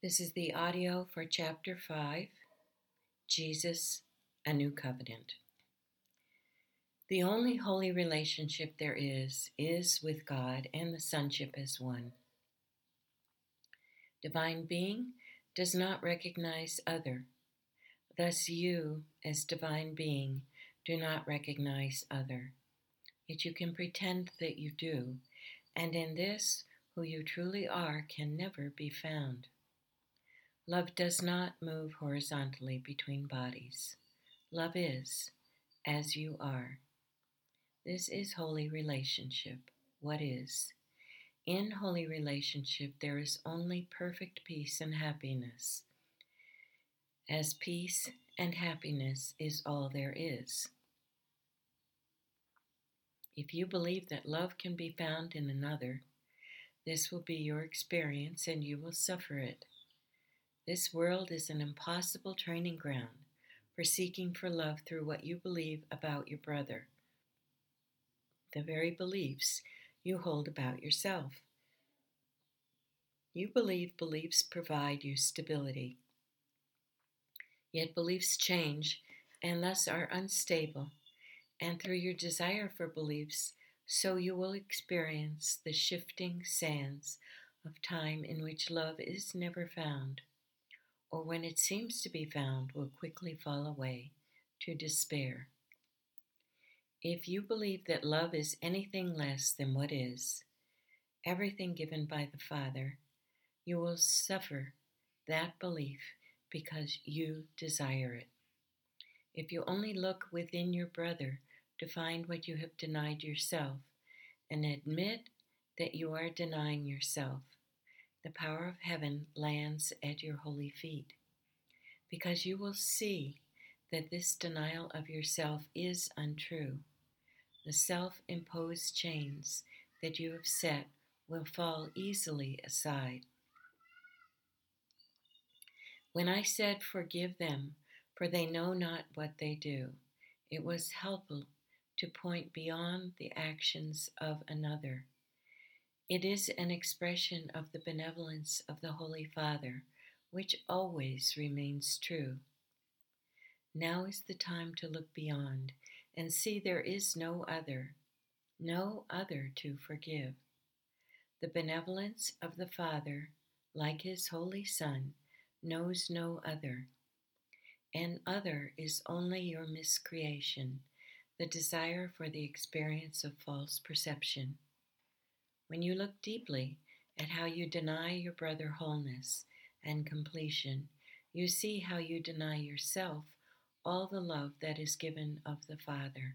This is the audio for Chapter 5, Jesus, a New Covenant. The only holy relationship there is with God and the Sonship as one. Divine Being does not recognize other. Thus you, as Divine Being, do not recognize other. Yet you can pretend that you do, and in this, who you truly are can never be found. Love does not move horizontally between bodies. Love is, as you are. This is holy relationship. What is? In holy relationship, there is only perfect peace and happiness, as peace and happiness is all there is. If you believe that love can be found in another, this will be your experience and you will suffer it. This world is an impossible training ground for seeking for love through what you believe about your brother, the very beliefs you hold about yourself. You believe beliefs provide you stability, yet beliefs change and thus are unstable, and through your desire for beliefs, so you will experience the shifting sands of time in which love is never found, or when it seems to be found, will quickly fall away to despair. If you believe that love is anything less than what is, everything given by the Father, you will suffer that belief because you desire it. If you only look within your brother to find what you have denied yourself and admit that you are denying yourself, the power of heaven lands at your holy feet, because you will see that this denial of yourself is untrue. The self-imposed chains that you have set will fall easily aside. When I said, "Forgive them, for they know not what they do," it was helpful to point beyond the actions of another. It is an expression of the benevolence of the Holy Father, which always remains true. Now is the time to look beyond and see there is no other to forgive. The benevolence of the Father, like his Holy Son, knows no other. And other is only your miscreation, the desire for the experience of false perception. When you look deeply at how you deny your brother wholeness and completion, you see how you deny yourself all the love that is given of the Father.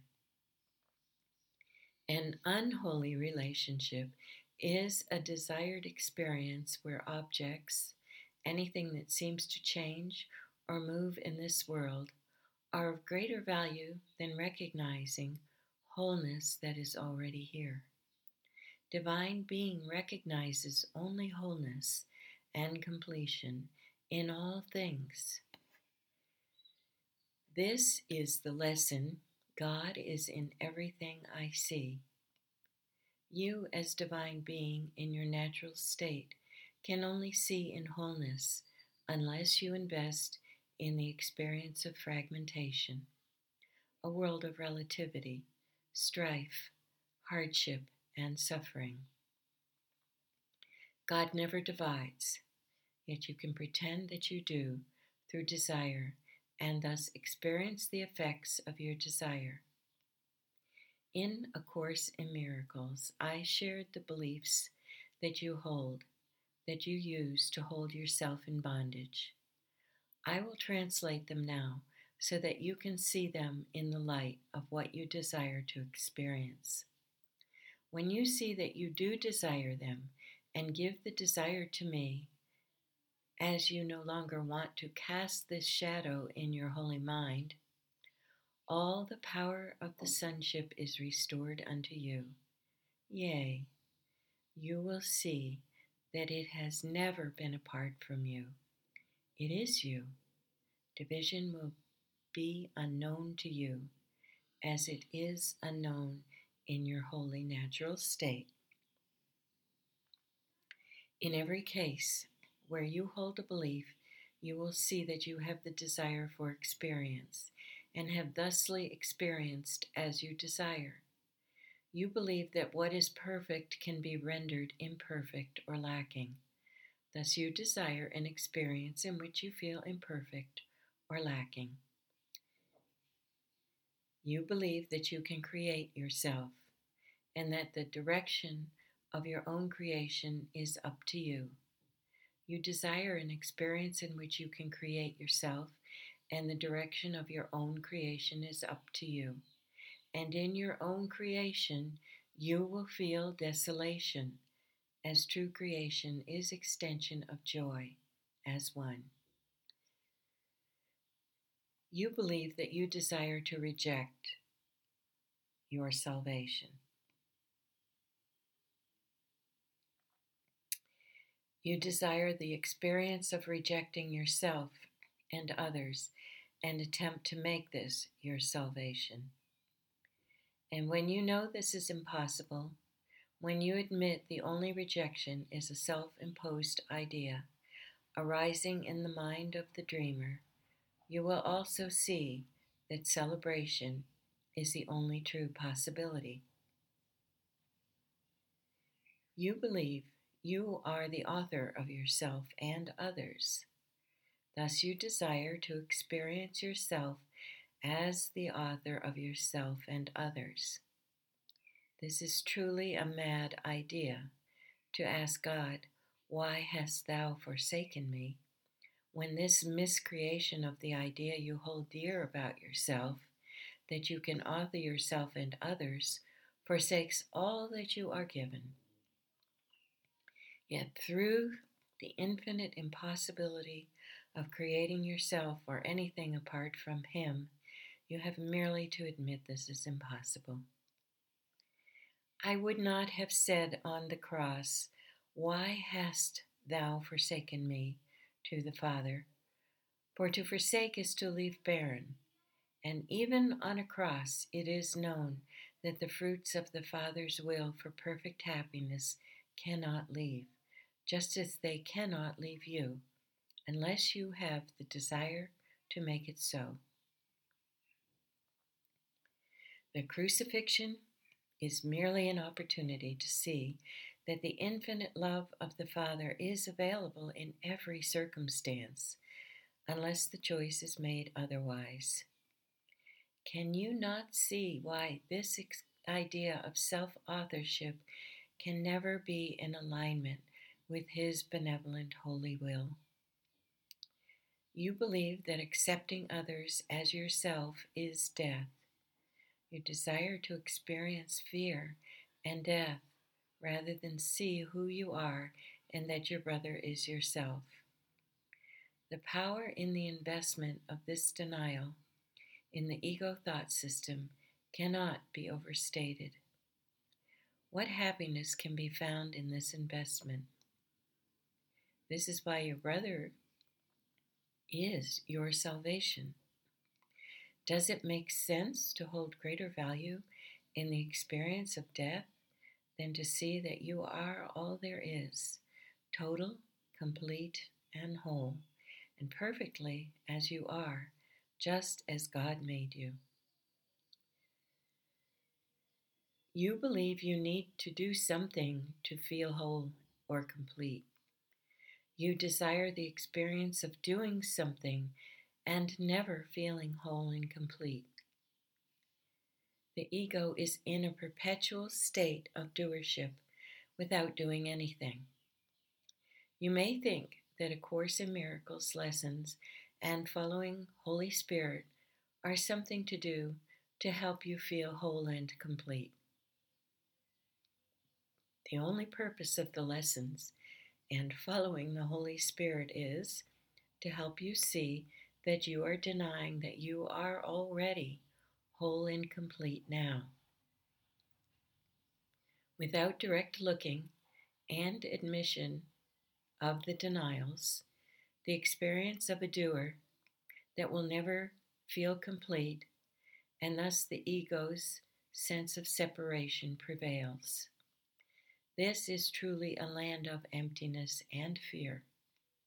An unholy relationship is a desired experience where objects, anything that seems to change or move in this world, are of greater value than recognizing wholeness that is already here. Divine Being recognizes only wholeness and completion in all things. This is the lesson: God is in everything I see. You, as Divine Being in your natural state, can only see in wholeness unless you invest in the experience of fragmentation, a world of relativity, strife, hardship, and suffering. God never divides, yet you can pretend that you do through desire and thus experience the effects of your desire. In A Course in Miracles, I shared the beliefs that you hold, that you use to hold yourself in bondage. I will translate them now so that you can see them in the light of what you desire to experience. When you see that you do desire them and give the desire to me, as you no longer want to cast this shadow in your holy mind, all the power of the sonship is restored unto you. Yea, you will see that it has never been apart from you. It is you. Division will be unknown to you, as it is unknown in your holy natural state. In every case, where you hold a belief, you will see that you have the desire for experience, and have thusly experienced as you desire. You believe that what is perfect can be rendered imperfect or lacking. Thus, you desire an experience in which you feel imperfect or lacking. You believe that you can create yourself, and that the direction of your own creation is up to you. You desire an experience in which you can create yourself, and the direction of your own creation is up to you. And in your own creation, you will feel desolation, as true creation is extension of joy as one. You believe that you desire to reject your salvation. You desire the experience of rejecting yourself and others, and attempt to make this your salvation. And when you know this is impossible, when you admit the only rejection is a self-imposed idea arising in the mind of the dreamer, you will also see that celebration is the only true possibility. You believe you are the author of yourself and others. Thus, you desire to experience yourself as the author of yourself and others. This is truly a mad idea, to ask God, "Why hast thou forsaken me?" when this miscreation of the idea you hold dear about yourself, that you can author yourself and others, forsakes all that you are given. Yet through the infinite impossibility of creating yourself or anything apart from Him, you have merely to admit this is impossible. I would not have said on the cross, "Why hast thou forsaken me?" to the Father, for to forsake is to leave barren, and even on a cross it is known that the fruits of the Father's will for perfect happiness cannot leave, just as they cannot leave you, unless you have the desire to make it so. The crucifixion is merely an opportunity to see that the infinite love of the Father is available in every circumstance, unless the choice is made otherwise. Can you not see why this idea of self-authorship can never be in alignment with His benevolent holy will? You believe that accepting others as yourself is death. You desire to experience fear and death rather than see who you are and that your brother is yourself. The power in the investment of this denial in the ego thought system cannot be overstated. What happiness can be found in this investment? This is why your brother is your salvation. Does it make sense to hold greater value in the experience of death than to see that you are all there is, total, complete, and whole, and perfectly as you are, just as God made you? You believe you need to do something to feel whole or complete. You desire the experience of doing something and never feeling whole and complete. The ego is in a perpetual state of doership without doing anything. You may think that A Course in Miracles lessons and following Holy Spirit are something to do to help you feel whole and complete. The only purpose of the lessons and following the Holy Spirit is to help you see that you are denying that you are already whole and complete now. Without direct looking and admission of the denials, the experience of a doer that will never feel complete, and thus the ego's sense of separation prevails. This is truly a land of emptiness and fear.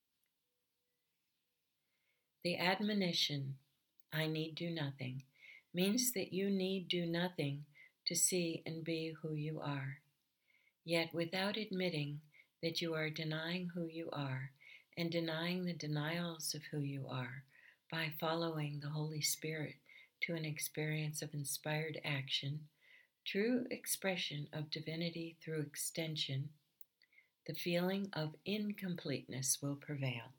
The admonition, I need do nothing, means that you need do nothing to see and be who you are. Yet without admitting that you are denying who you are and denying the denials of who you are by following the Holy Spirit to an experience of inspired action, true expression of divinity through extension, the feeling of incompleteness will prevail.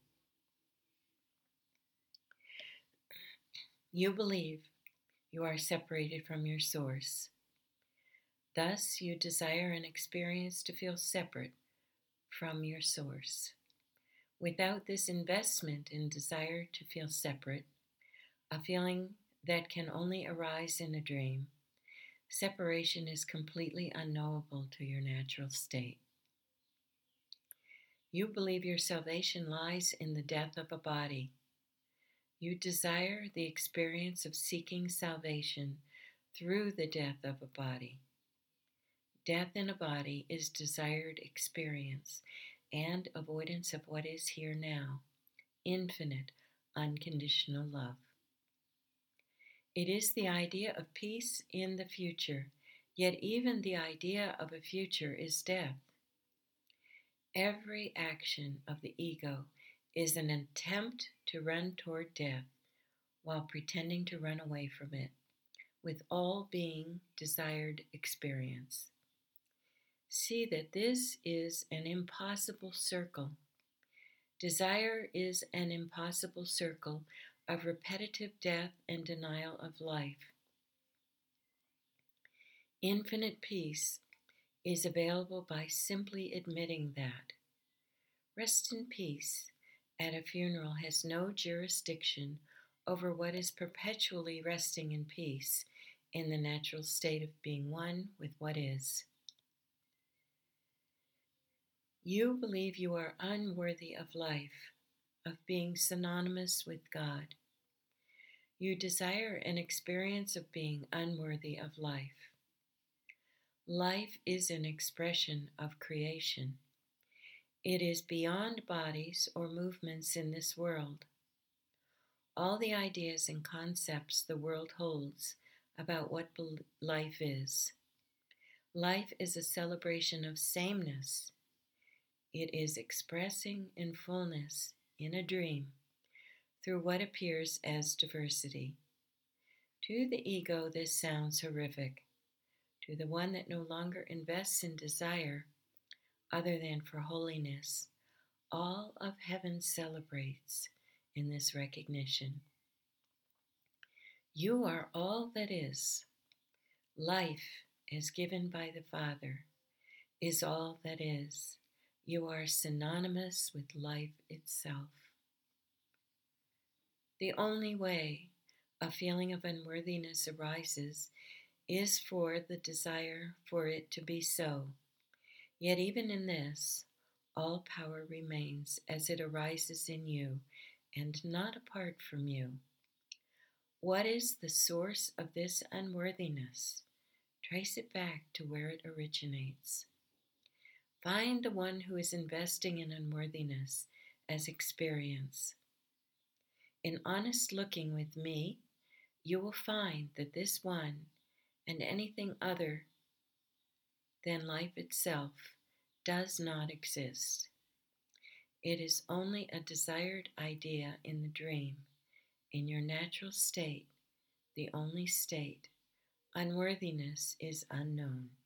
You believe you are separated from your source. Thus, you desire an experience to feel separate from your source. Without this investment in desire to feel separate, a feeling that can only arise in a dream, separation is completely unknowable to your natural state. You believe your salvation lies in the death of a body. You desire the experience of seeking salvation through the death of a body. Death in a body is desired experience and avoidance of what is here now, infinite, unconditional love. It is the idea of peace in the future, yet even the idea of a future is death. Every action of the ego is an attempt to run toward death while pretending to run away from it, with all being desired experience. See that this is an impossible circle. Desire is an impossible circle of repetitive death and denial of life. Infinite peace is available by simply admitting that. Rest in peace at a funeral has no jurisdiction over what is perpetually resting in peace in the natural state of being one with what is. You believe you are unworthy of life, of being synonymous with God. You desire an experience of being unworthy of life. Life is an expression of creation. It is beyond bodies or movements in this world. All the ideas and concepts the world holds about what life is. Life is a celebration of sameness. It is expressing in fullness, in a dream, through what appears as diversity. To the ego, this sounds horrific. To the one that no longer invests in desire, other than for holiness, all of heaven celebrates in this recognition. You are all that is. Life, as given by the Father, is all that is. You are synonymous with life itself. The only way a feeling of unworthiness arises is for the desire for it to be so. Yet even in this, all power remains as it arises in you and not apart from you. What is the source of this unworthiness? Trace it back to where it originates. Find the one who is investing in unworthiness as experience. In honest looking with me, you will find that this one and anything other than life itself does not exist. It is only a desired idea in the dream. In your natural state, the only state, unworthiness is unknown.